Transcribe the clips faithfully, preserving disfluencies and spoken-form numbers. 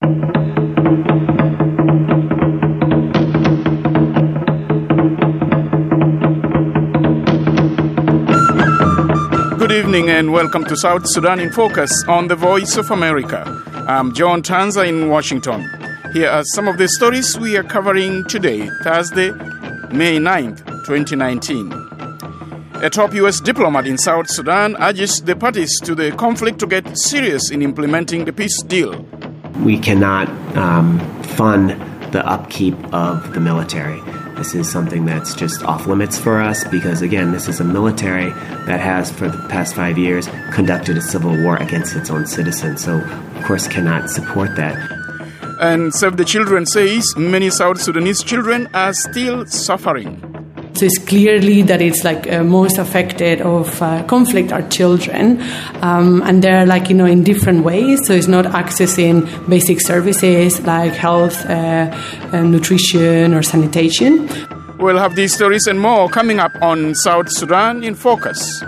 Good evening and welcome to South Sudan in Focus on the Voice of America. I'm John Tanza in Washington. Here are some of the stories we are covering today, Thursday, May ninth, twenty nineteen. A top U S diplomat in South Sudan urges the parties to the conflict to get serious in implementing the peace deal. We cannot um, fund the upkeep of the military. This is something that's just off limits for us because, again, this is a military that has, for the past five years, conducted a civil war against its own citizens. So, of course, cannot support that. And Save the Children says many South Sudanese children are still suffering. So it's clearly that it's like uh, most affected of uh, conflict are children, um, and they're like, you know, in different ways. So it's not accessing basic services like health, uh, uh, nutrition or sanitation. We'll have these stories and more coming up on South Sudan in Focus.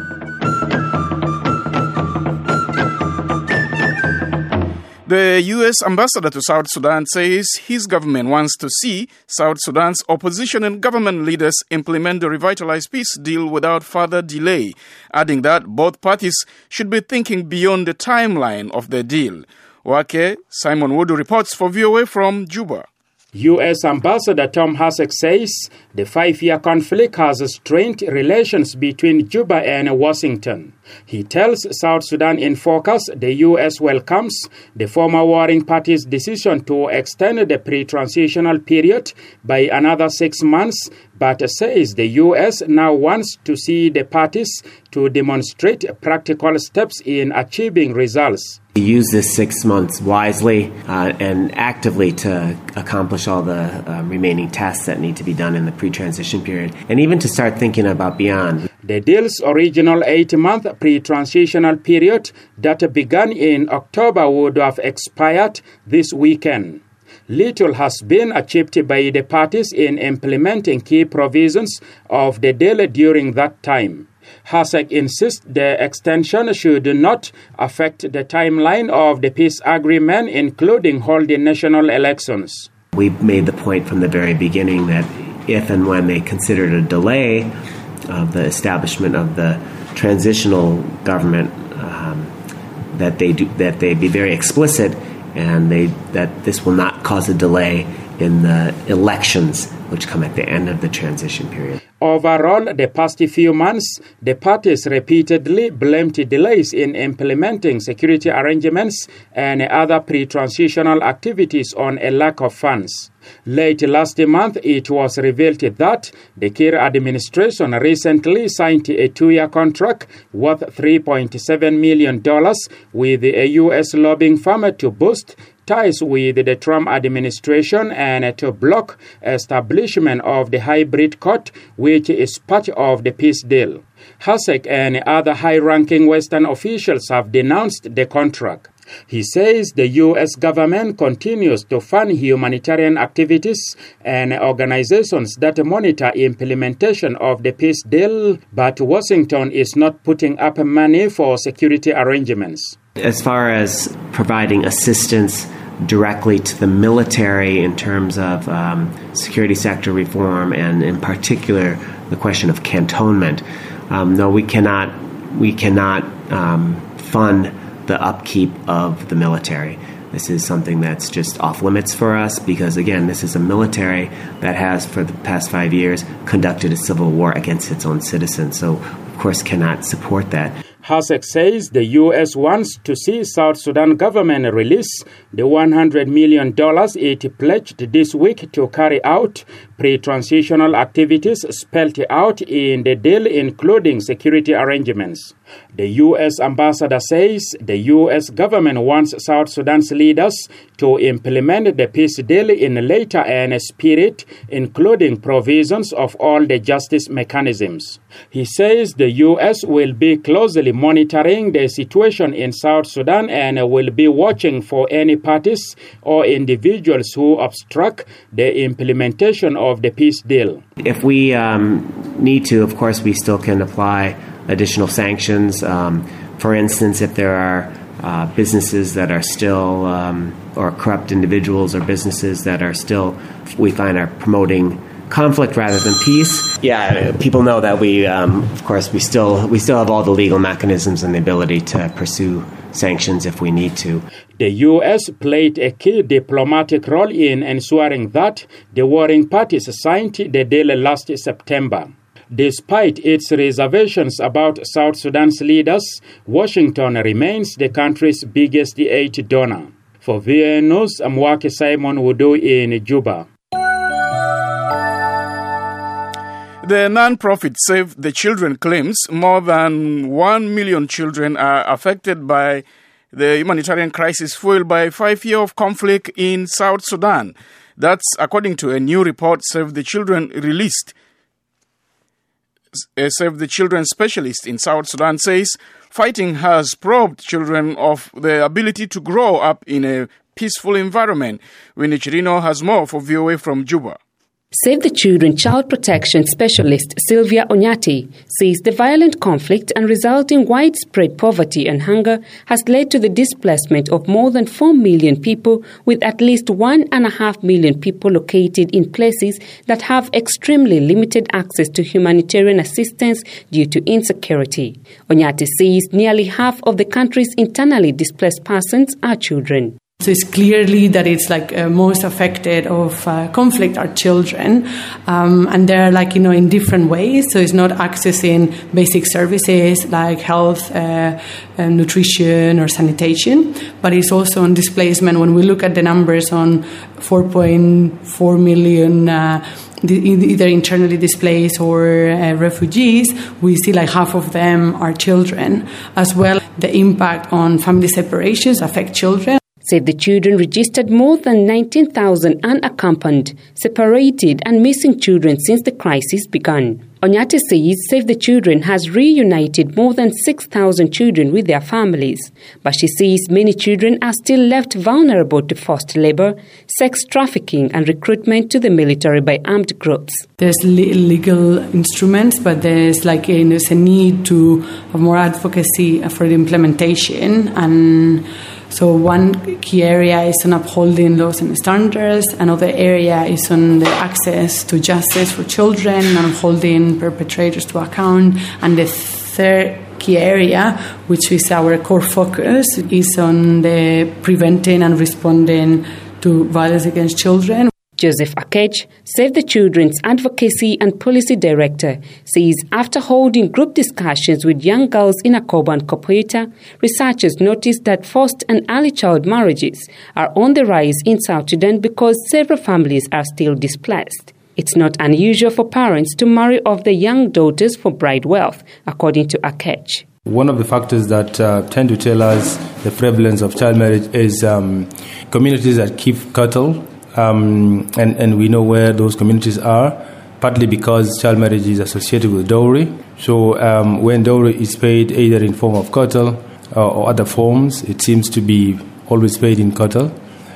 The U S ambassador to South Sudan says his government wants to see South Sudan's opposition and government leaders implement the revitalized peace deal without further delay, adding that both parties should be thinking beyond the timeline of the deal. Wake Simon Wood reports for V O A from Juba. U S Ambassador Tom Hasek says the five-year conflict has strained relations between Juba and Washington. He tells South Sudan in Focus the U S welcomes the former warring parties' decision to extend the pre-transitional period by another six months, but says the U S now wants to see the parties to demonstrate practical steps in achieving results. We use this six months wisely uh, and actively to accomplish all the uh, remaining tasks that need to be done in the pre-transition period, and even to start thinking about beyond. The deal's original eight-month pre-transitional period that began in October would have expired this weekend. Little has been achieved by the parties in implementing key provisions of the deal during that time. Hasek insists the extension should not affect the timeline of the peace agreement, including holding national elections. We made the point from the very beginning that if and when they considered a delay of the establishment of the transitional government, um, that they do, that they be very explicit, and they that this will not cause a delay in the elections, which come at the end of the transition period. Overall, the past few months, the parties repeatedly blamed delays in implementing security arrangements and other pre-transitional activities on a lack of funds. Late last month, it was revealed that the Kiir administration recently signed a two-year contract worth three point seven million dollars with a U S lobbying firm to boost ties with the Trump administration and to block establishment of the hybrid court, which is part of the peace deal. Hasek and other high-ranking Western officials have denounced the contract. He says the U S government continues to fund humanitarian activities and organizations that monitor implementation of the peace deal, but Washington is not putting up money for security arrangements. As far as providing assistance directly to the military in terms of um, security sector reform and in particular the question of cantonment, um, no, we cannot, we cannot um, fund the upkeep of the military. This is something that's just off limits for us because, again, this is a military that has, for the past five years, conducted a civil war against its own citizens. So, of course, cannot support that. Hasek says the U S wants to see South Sudan government release the one hundred million dollars it pledged this week to carry out pre-transitional activities spelled out in the deal, including security arrangements. The U S ambassador says the U S government wants South Sudan's leaders to implement the peace deal in later and spirit, including provisions of all the justice mechanisms. He says the U S will be closely monitoring the situation in South Sudan and will be watching for any parties or individuals who obstruct the implementation of the peace deal. If we um, need to, of course, we still can apply additional sanctions. Um, for instance, if there are uh, businesses that are still um, or corrupt individuals or businesses that are still, we find, are promoting conflict rather than peace. Yeah, people know that we, um, of course, we still we still have all the legal mechanisms and the ability to pursue sanctions if we need to. The U S played a key diplomatic role in ensuring that the warring parties signed the deal last September. Despite its reservations about South Sudan's leaders, Washington remains the country's biggest aid donor. For V O A News, I'm Waki Simon Wudu in Juba. The non-profit Save the Children claims more than one million children are affected by the humanitarian crisis fueled by five years of conflict in South Sudan. That's according to a new report Save the Children released. A Save the Children specialist in South Sudan says fighting has robbed children of the ability to grow up in a peaceful environment. Winnie Chirino has more for V O A from Juba. Save the Children child protection specialist Sylvia Onyati says the violent conflict and resulting widespread poverty and hunger has led to the displacement of more than four million people, with at least one and a half million people located in places that have extremely limited access to humanitarian assistance due to insecurity. Onyati says nearly half of the country's internally displaced persons are children. So it's clearly that it's like uh, most affected of uh, conflict are children, um, and they're like, you know, in different ways. So it's not accessing basic services like health, uh, uh, nutrition or sanitation, but it's also on displacement. When we look at the numbers on four point four million uh, either internally displaced or uh, refugees, we see like half of them are children. As well, the impact on family separations affect children. Save the Children registered more than nineteen thousand unaccompanied, separated and missing children since the crisis began. Onyati says Save the Children has reunited more than six thousand children with their families, but she says many children are still left vulnerable to forced labor, sex trafficking and recruitment to the military by armed groups. There's legal instruments, but there's like a, there's a need to have more advocacy for the implementation. And so one key area is on upholding laws and standards. Another area is on the access to justice for children and holding perpetrators to account. And the third key area, which is our core focus, is on the preventing and responding to violence against children. Joseph Akech, Save the Children's Advocacy and Policy Director, says after holding group discussions with young girls in Akobo and Kopoita, researchers noticed that forced and early child marriages are on the rise in South Sudan because several families are still displaced. It's not unusual for parents to marry off their young daughters for bride wealth, according to Akech. One of the factors that uh, tend to tell us the prevalence of child marriage is um, communities that keep cattle. Um, and, and we know where those communities are, partly because child marriage is associated with dowry. So um, when dowry is paid either in form of cattle uh, or other forms, it seems to be always paid in cattle.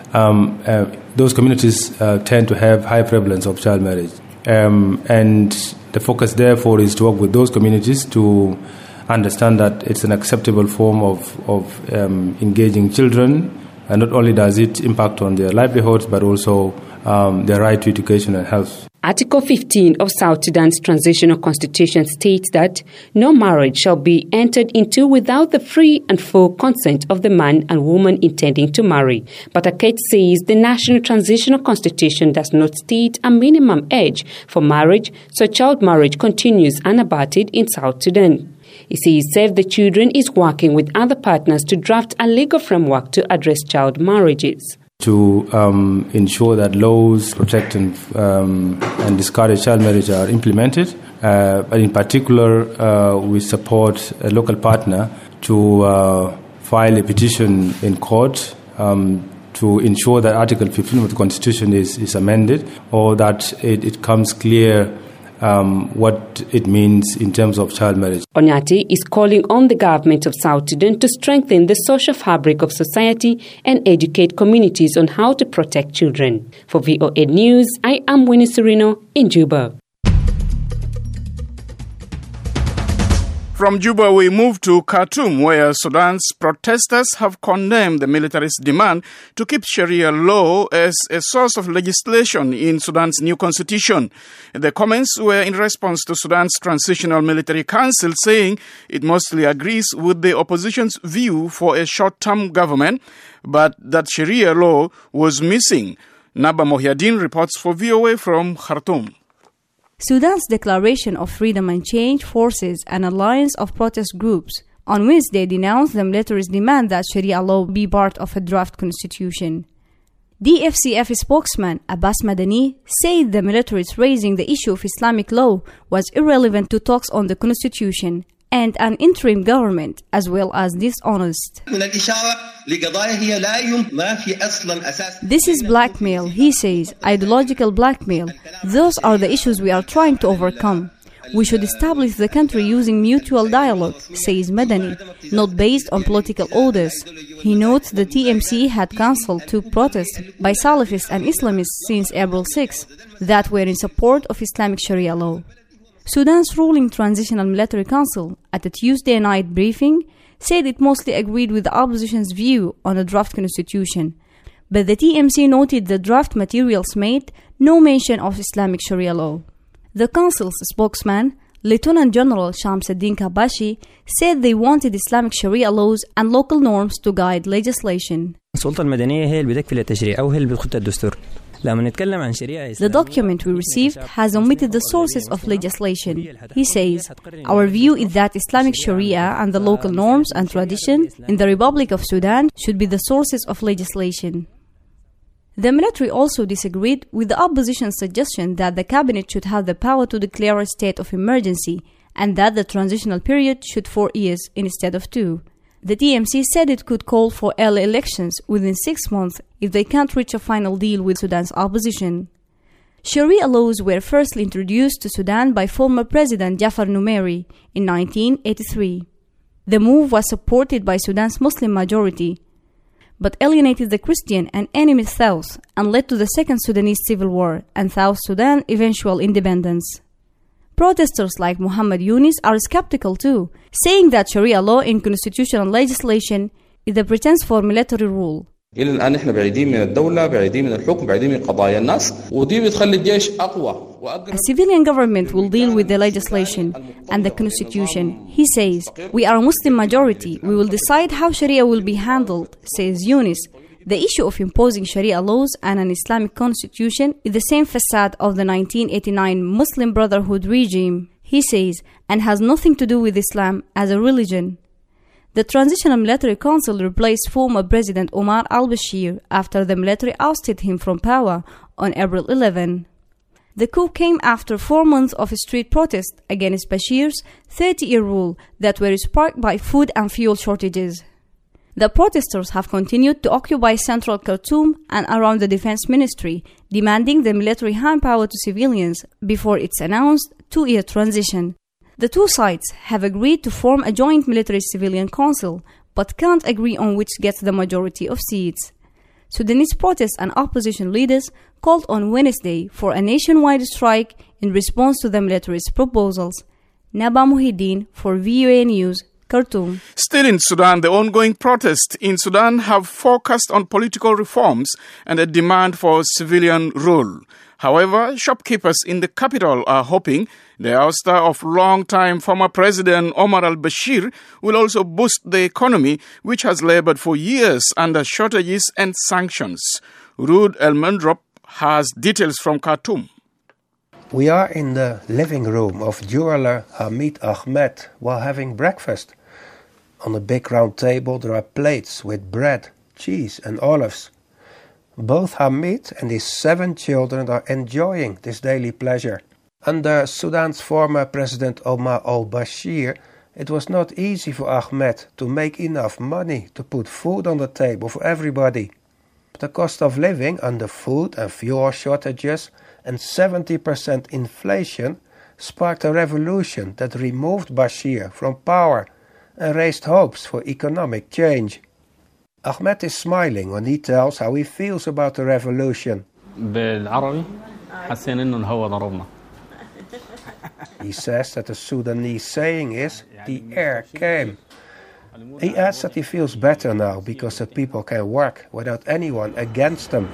Um, uh, those communities uh, tend to have high prevalence of child marriage. Um, and the focus, therefore, is to work with those communities to understand that it's an acceptable form of, of um, engaging children. And not only does it impact on their livelihoods, but also um, their right to education and health. Article fifteen of South Sudan's transitional constitution states that no marriage shall be entered into without the free and full consent of the man and woman intending to marry. But Akech says the national transitional constitution does not state a minimum age for marriage, so child marriage continues unabated in South Sudan. He says Save the Children is working with other partners to draft a legal framework to address child marriages. To um, ensure that laws protect and, um, and discourage child marriage are implemented. Uh, but in particular, uh, we support a local partner to uh, file a petition in court um, to ensure that Article fifteen of the Constitution is, is amended, or that it, it comes clear Um, what it means in terms of child marriage. Onyati is calling on the government of South Sudan to strengthen the social fabric of society and educate communities on how to protect children. For V O A News, I am Winnie Serino in Juba. From Juba, we move to Khartoum, where Sudan's protesters have condemned the military's demand to keep Sharia law as a source of legislation in Sudan's new constitution. The comments were in response to Sudan's Transitional Military Council saying it mostly agrees with the opposition's view for a short-term government, but that Sharia law was missing. Naba Mohiaddin reports for V O A from Khartoum. Sudan's Declaration of Freedom and Change forces an alliance of protest groups on Wednesday denounced the military's demand that Sharia law be part of a draft constitution. D F C F spokesman Abbas Madani said the military's raising the issue of Islamic law was irrelevant to talks on the constitution and an interim government, as well as dishonest. This is blackmail, he says, ideological blackmail. Those are the issues we are trying to overcome. We should establish the country using mutual dialogue, says Madani, not based on political orders. He notes the T M C had cancelled two protests by Salafists and Islamists since April sixth that were in support of Islamic Sharia law. Sudan's ruling Transitional Military Council, at a Tuesday night briefing, said it mostly agreed with the opposition's view on a draft constitution. But the T M C noted the draft materials made no mention of Islamic Sharia law. The council's spokesman, Lieutenant General Shamsuddin Kabashi, said they wanted Islamic Sharia laws and local norms to guide legislation. The document we received has omitted the sources of legislation. He says, our view is that Islamic Sharia and the local norms and tradition in the Republic of Sudan should be the sources of legislation. The military also disagreed with the opposition's suggestion that the cabinet should have the power to declare a state of emergency and that the transitional period should four years instead of two. The T M C said it could call for early elections within six months if they can't reach a final deal with Sudan's opposition. Sharia laws were first introduced to Sudan by former President Jafar Numeri in nineteen eighty-three. The move was supported by Sudan's Muslim majority, but alienated the Christian and enemy South and led to the Second Sudanese Civil War and South Sudan's eventual independence. Protesters like Muhammad Yunus are skeptical too, saying that Sharia law in constitutional legislation is a pretense for military rule. A civilian government will deal with the legislation and the constitution. He says, we are a Muslim majority. We will decide how Sharia will be handled, says Yunus. The issue of imposing Sharia laws and an Islamic constitution is the same facade of the nineteen eighty-nine Muslim Brotherhood regime, he says, and has nothing to do with Islam as a religion. The Transitional Military Council replaced former President Omar al-Bashir after the military ousted him from power on April eleventh. The coup came after four months of street protests against Bashir's thirty-year rule that were sparked by food and fuel shortages. The protesters have continued to occupy central Khartoum and around the defense ministry, demanding the military hand power to civilians before its announced two-year transition. The two sides have agreed to form a joint military-civilian council, but can't agree on which gets the majority of seats. Sudanese protest and opposition leaders called on Wednesday for a nationwide strike in response to the military's proposals. Naba Muhiddin for V O A News, Khartoum. Still in Sudan, the ongoing protests in Sudan have focused on political reforms and a demand for civilian rule. However, shopkeepers in the capital are hoping the ouster of long-time former President Omar al-Bashir will also boost the economy, which has labored for years under shortages and sanctions. Ruud Elmendrop has details from Khartoum. We are in the living room of jeweler Hamid Ahmed while having breakfast. On a big round table there are plates with bread, cheese and olives. Both Hamid and his seven children are enjoying this daily pleasure. Under Sudan's former President Omar al-Bashir, it was not easy for Ahmed to make enough money to put food on the table for everybody. The cost of living under food and fuel shortages and seventy percent inflation sparked a revolution that removed Bashir from power and raised hopes for economic change. Ahmed is smiling when he tells how he feels about the revolution. He says that the Sudanese saying is, the air came. He adds that he feels better now because the people can work without anyone against them.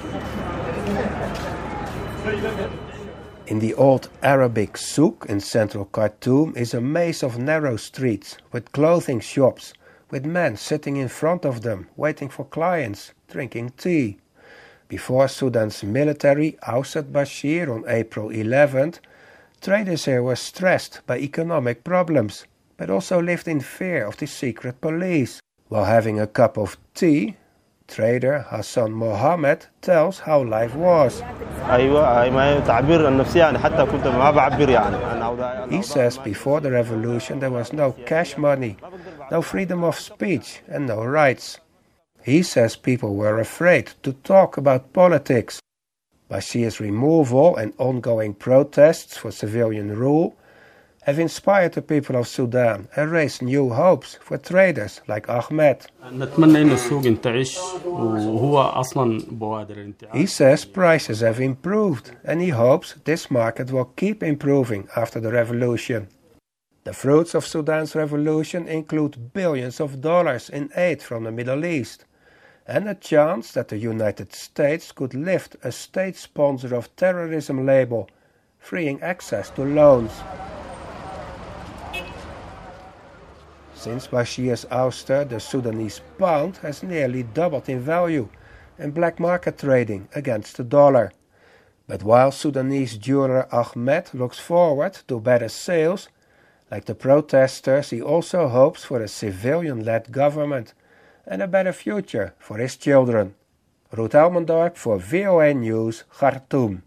In the old Arabic souk in central Khartoum is a maze of narrow streets with clothing shops, with men sitting in front of them, waiting for clients, drinking tea. Before Sudan's military ousted Bashir on April eleventh, traders here were stressed by economic problems, but also lived in fear of the secret police. While having a cup of tea, trader Hassan Mohammed tells how life was. He says before the revolution there was no cash money, no freedom of speech and no rights. He says people were afraid to talk about politics. Bashir's removal and ongoing protests for civilian rule have inspired the people of Sudan and raised new hopes for traders like Ahmed. He says prices have improved and he hopes this market will keep improving after the revolution. The fruits of Sudan's revolution include billions of dollars in aid from the Middle East and a chance that the United States could lift a state sponsor of terrorism label, freeing access to loans. Since Bashir's ouster, the Sudanese pound has nearly doubled in value and black market trading against the dollar. But while Sudanese jeweler Ahmed looks forward to better sales, like the protesters, he also hopes for a civilian-led government and a better future for his children. Ruud Elmendorp for V O A News, Khartoum.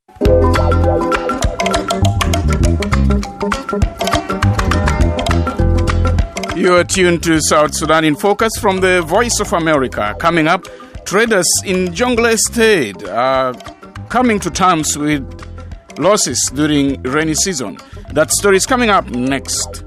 You are tuned to South Sudan in Focus from the Voice of America. Coming up, traders in Jonglei State are coming to terms with losses during rainy season. That story is coming up next.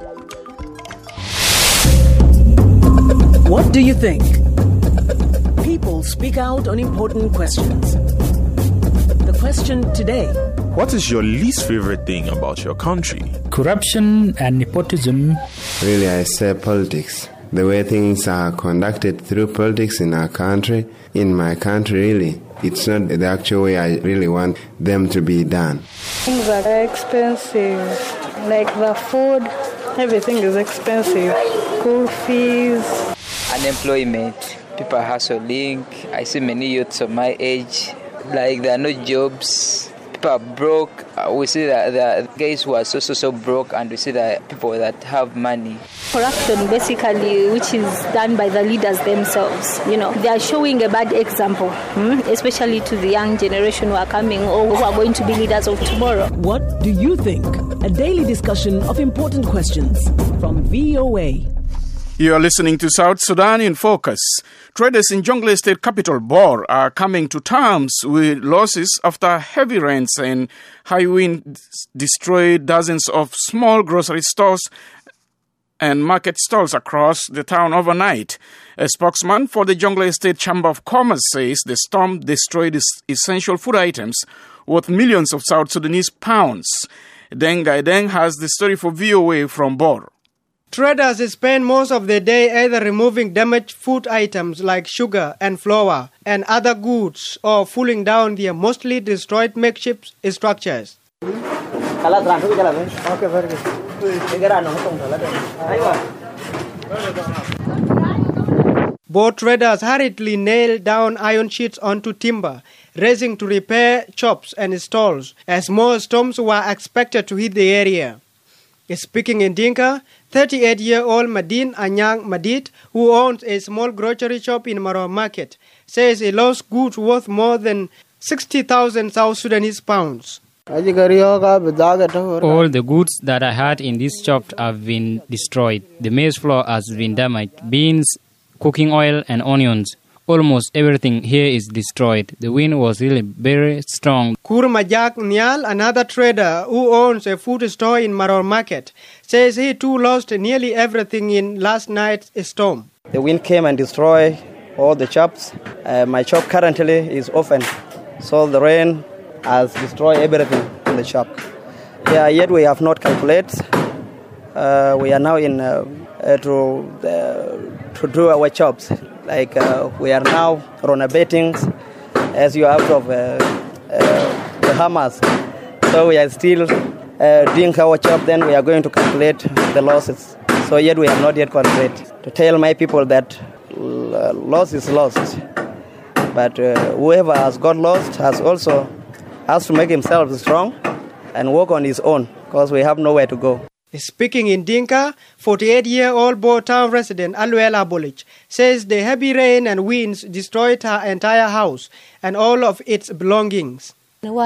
What do you think? People speak out on important questions. The question today: what is your least favorite thing about your country? Corruption and nepotism. Really, I say politics. The way things are conducted through politics in our country, in my country, really, it's not the actual way I really want them to be done. Things are expensive, like the food, everything is expensive. School fees. Unemployment, people are hustling. I see many youths of my age, like there are no jobs. People are broke. We see that the guys who are so, so, so broke, and we see that people that have money. Corruption, basically, which is done by the leaders themselves. You know, they are showing a bad example, hmm? especially to the young generation who are coming or who are going to be leaders of tomorrow. What do you think? A daily discussion of important questions from V O A. You are listening to South Sudan in Focus. Traders in Jonglei State capital, Bor, are coming to terms with losses after heavy rains and high winds destroyed dozens of small grocery stores and market stalls across the town overnight. A spokesman for the Jonglei State Chamber of Commerce says the storm destroyed essential food items worth millions of South Sudanese pounds. Deng Gaideng has the story for V O A from Bor. Traders spend most of the day either removing damaged food items like sugar and flour and other goods or pulling down their mostly destroyed makeshift structures. Both traders hurriedly nailed down iron sheets onto timber, racing to repair shops and stalls as more storms were expected to hit the area. Speaking in Dinka, thirty-eight-year-old Madin Anyang Madid, who owns a small grocery shop in Maro Market, says he lost goods worth more than sixty thousand South Sudanese pounds. All the goods that I had in this shop have been destroyed. The maize flour has been damaged, beans, cooking oil and onions. Almost everything here is destroyed. The wind was really very strong. Kurmajak Nyal, another trader who owns a food store in Maro Market, says he too lost nearly everything in last night's storm. The wind came and destroyed all the shops. Uh, my shop currently is open, so the rain has destroyed everything in the shop. Yeah, yet we have not calculated. Uh, we are now in uh, uh, to uh, to do our jobs. Like uh, we are now renovating, as you have of uh, uh, the Hamas. So we are still uh, doing our job. Then we are going to calculate the losses. So yet we have not yet calculated. To tell my people that uh, loss is lost. But uh, whoever has got lost has also has to make himself strong and work on his own, because we have nowhere to go. Speaking in Dinka, forty-eight-year-old Bo Town resident Aluel Abolich says the heavy rain and winds destroyed her entire house and all of its belongings.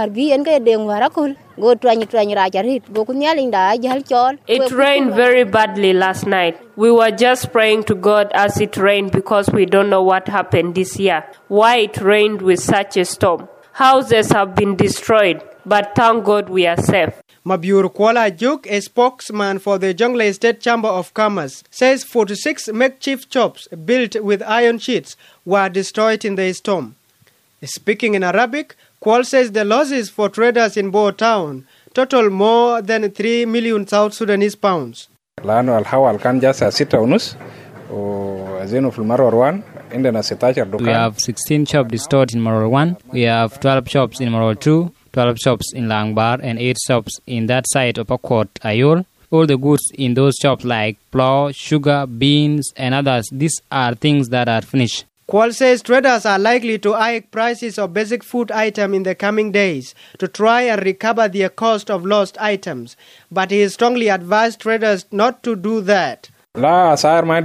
It rained very badly last night. We were just praying to God as it rained because we don't know what happened this year. Why it rained with such a storm. Houses have been destroyed, but thank God we are safe. Mabiur Kuala Juk, a spokesman for the Jonglei State Chamber of Commerce, says forty-six makeshift shops built with iron sheets were destroyed in the storm. Speaking in Arabic, Kual says the losses for traders in Bo Town total more than three million South Sudanese pounds. لأنه الحوال كان جالسة ستة ونص وزينه في المرور وان عندنا ستاشر دكان. We have sixteen shops destroyed in Maror one. We have twelve shops in Maror two, twelve shops in Langbar, and eight shops in that side of Akot Ayol. All the goods in those shops like flour, sugar, beans, and others, these are things that are finished. Kual says traders are likely to hike prices of basic food items in the coming days to try and recover their cost of lost items, but he strongly advised traders not to do that. I want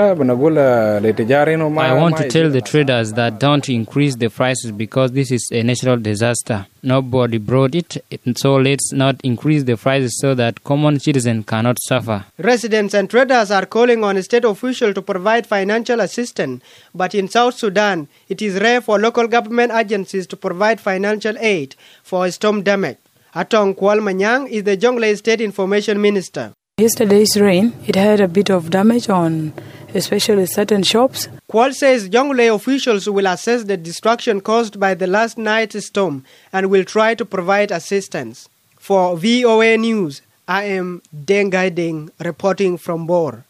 to tell the traders that don't increase the prices because this is a natural disaster. Nobody brought it, so let's not increase the prices so that common citizens cannot suffer. Residents and traders are calling on state officials to provide financial assistance, but in South Sudan, it is rare for local government agencies to provide financial aid for storm damage. Atong Kual Manyang is the Jonglei State Information Minister. Yesterday's rain, it had a bit of damage on especially certain shops. Kual says Jonglei officials will assess the destruction caused by the last night's storm and will try to provide assistance. For V O A News, I am Dengai Deng reporting from Bor.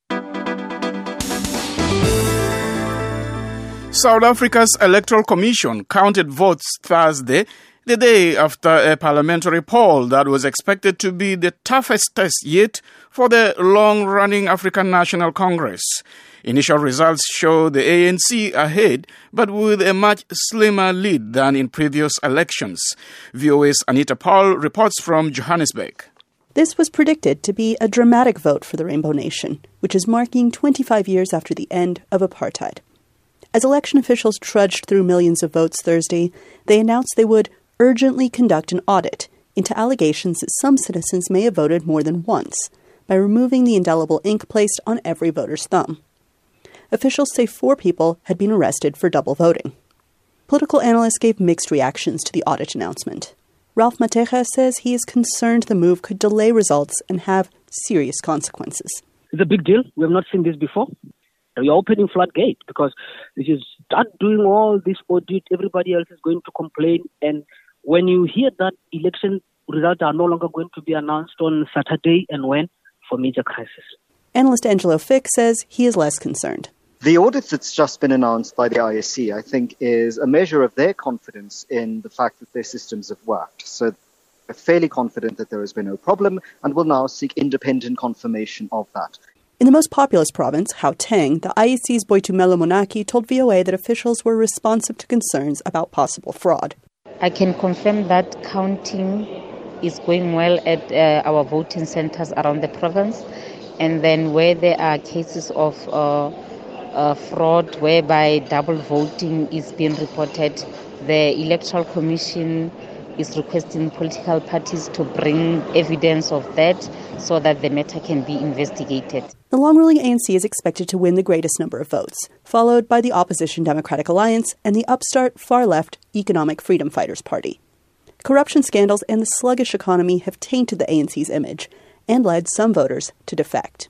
South Africa's Electoral Commission counted votes Thursday, the day after a parliamentary poll that was expected to be the toughest test yet for the long-running African National Congress. Initial results show the A N C ahead, but with a much slimmer lead than in previous elections. V O A's Anita Paul reports from Johannesburg. This was predicted to be a dramatic vote for the Rainbow Nation, which is marking twenty-five years after the end of apartheid. As election officials trudged through millions of votes Thursday, they announced they would urgently conduct an audit into allegations that some citizens may have voted more than once by removing the indelible ink placed on every voter's thumb. Officials say four people had been arrested for double voting. Political analysts gave mixed reactions to the audit announcement. Ralph Mateja says he is concerned the move could delay results and have serious consequences. It's a big deal. We have not seen this before. We are opening floodgate because if you start doing all this audit, everybody else is going to complain. And when you hear that election results are no longer going to be announced on Saturday and when, for major crisis. Analyst Angelo Fick says he is less concerned. The audit that's just been announced by the I S C, I think, is a measure of their confidence in the fact that their systems have worked. So they're fairly confident that there has been no problem and will now seek independent confirmation of that. In the most populous province, Gauteng, the I E C's Boitumelo Monaki told V O A that officials were responsive to concerns about possible fraud. I can confirm that counting is going well at uh, our voting centers around the province. And then where there are cases of uh, uh, fraud, whereby double voting is being reported, the Electoral Commission is requesting political parties to bring evidence of that so that the matter can be investigated. The long-ruling A N C is expected to win the greatest number of votes, followed by the opposition Democratic Alliance and the upstart far-left Economic Freedom Fighters Party. Corruption scandals and the sluggish economy have tainted the A N C's image and led some voters to defect.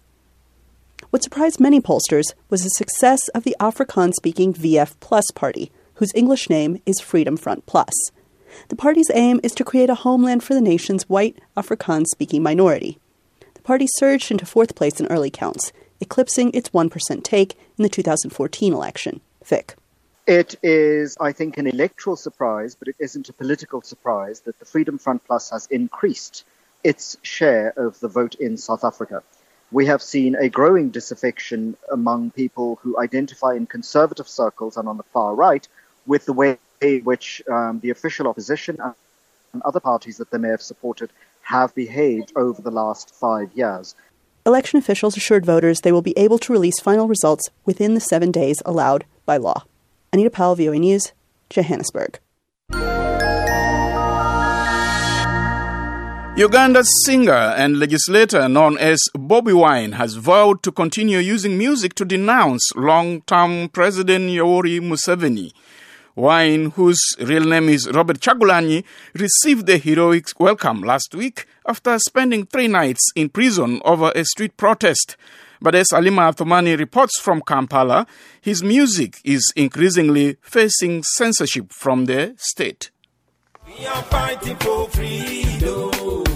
What surprised many pollsters was the success of the Afrikaans-speaking V F Plus party, whose English name is Freedom Front Plus. The party's aim is to create a homeland for the nation's white Afrikaans-speaking minority. The party surged into fourth place in early counts, eclipsing its one percent take in the two thousand fourteen election. Vic. It is, I think, an electoral surprise, but it isn't a political surprise that the Freedom Front Plus has increased its share of the vote in South Africa. We have seen a growing disaffection among people who identify in conservative circles and on the far right with the way in which um, the official opposition and other parties that they may have supported have behaved over the last five years. Election officials assured voters they will be able to release final results within the seven days allowed by law. Anita Powell, V O A News, Johannesburg. Uganda's singer and legislator known as Bobi Wine has vowed to continue using music to denounce long-term President Yoweri Museveni. Wine, whose real name is Robert Kyagulanyi, received a heroic welcome last week after spending three nights in prison over a street protest. But as Halima Athumani reports from Kampala, his music is increasingly facing censorship from the state. We are fighting for freedom.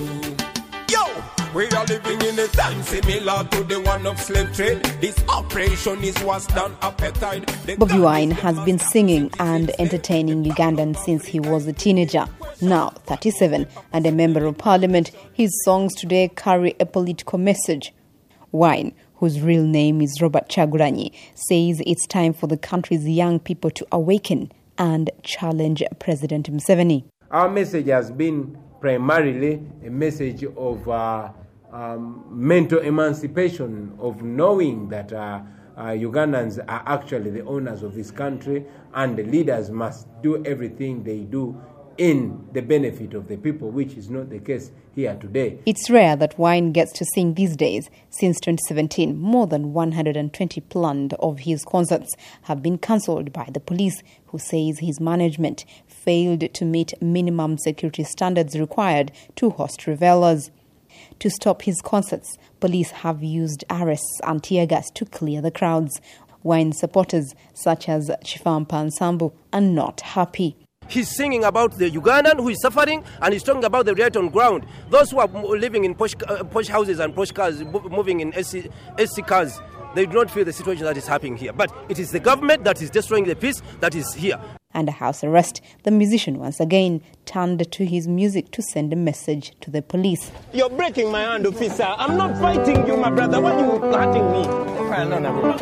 Yo, we are living in a time similar to the one of slave trade. This operation is worse than apartheid. Bobi Wine has been singing and entertaining Ugandans since he was a teenager. Now thirty-seven and a member of parliament, his songs today carry a political message. Wine, whose real name is Robert Kyagulanyi, says it's time for the country's young people to awaken and challenge President Museveni. Our message has been primarily a message of uh, um, mental emancipation, of knowing that uh, uh, Ugandans are actually the owners of this country and the leaders must do everything they do in the benefit of the people, which is not the case here today. It's rare that Wine gets to sing these days. Since twenty seventeen, more than one hundred twenty planned of his concerts have been cancelled by the police, who says his management failed to meet minimum security standards required to host revelers. To stop his concerts, police have used arrests and tear gas to clear the crowds. Wine supporters, such as Chifampa Nsambu, are not happy. He's singing about the Ugandan who is suffering, and he's talking about the reality on ground. Those who are living in posh, uh, posh houses and posh cars, moving in S C, S C cars, they do not feel the situation that is happening here. But it is the government that is destroying the peace that is here. Under house arrest, the musician once again turned to his music to send a message to the police. You're breaking my hand, officer. I'm not fighting you, my brother. Why are you hurting me? No, no,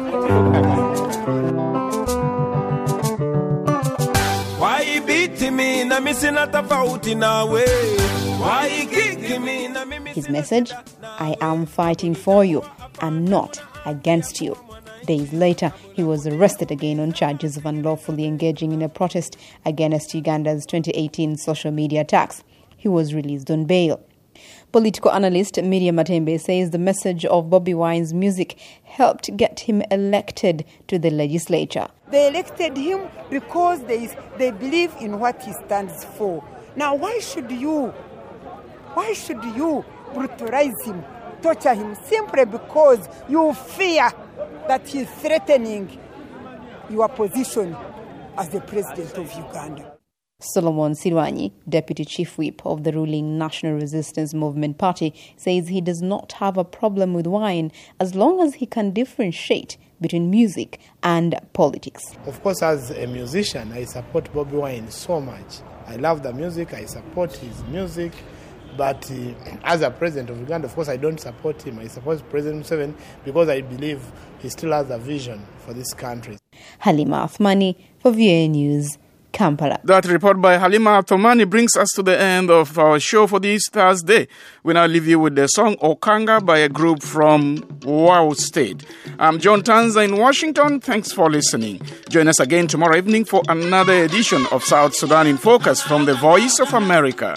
no. Why beating me? Na missing at a fault in a way. Why kicking me? His message: I am fighting for you and not against you. Days later, he was arrested again on charges of unlawfully engaging in a protest against Uganda's twenty eighteen social media attacks. He was released on bail. Political analyst Miriam Matembe says the message of Bobi Wine's music helped get him elected to the legislature. They elected him because they, they believe in what he stands for. Now, why should you, why should you brutalize him, torture him, simply because you fear that he's threatening your position as the president of Uganda? Solomon Sirwanyi, deputy chief whip of the ruling National Resistance Movement Party, says he does not have a problem with Wine as long as he can differentiate between music and politics. Of course, as a musician, I support Bobi Wine so much. I love the music, I support his music. But uh, as a president of Uganda, of course, I don't support him. I support President Museveni because I believe he still has a vision for this country. Halima Athumani for V O A News, Kampala. That report by Halima Athumani brings us to the end of our show for this Thursday. We now leave you with the song Okanga by a group from Wow State. I'm John Tanza in Washington. Thanks for listening. Join us again tomorrow evening for another edition of South Sudan in Focus from the Voice of America.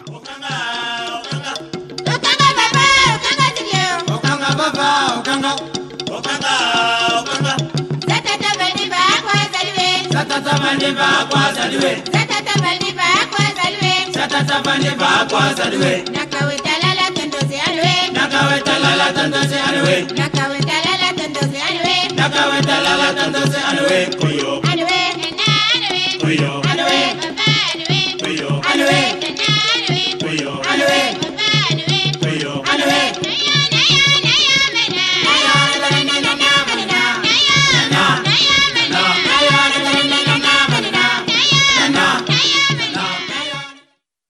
Nakawetala tendoze alwe Nakawetala tendoze alwe Nakawetala tendoze alwe Nakawetala tendoze alwe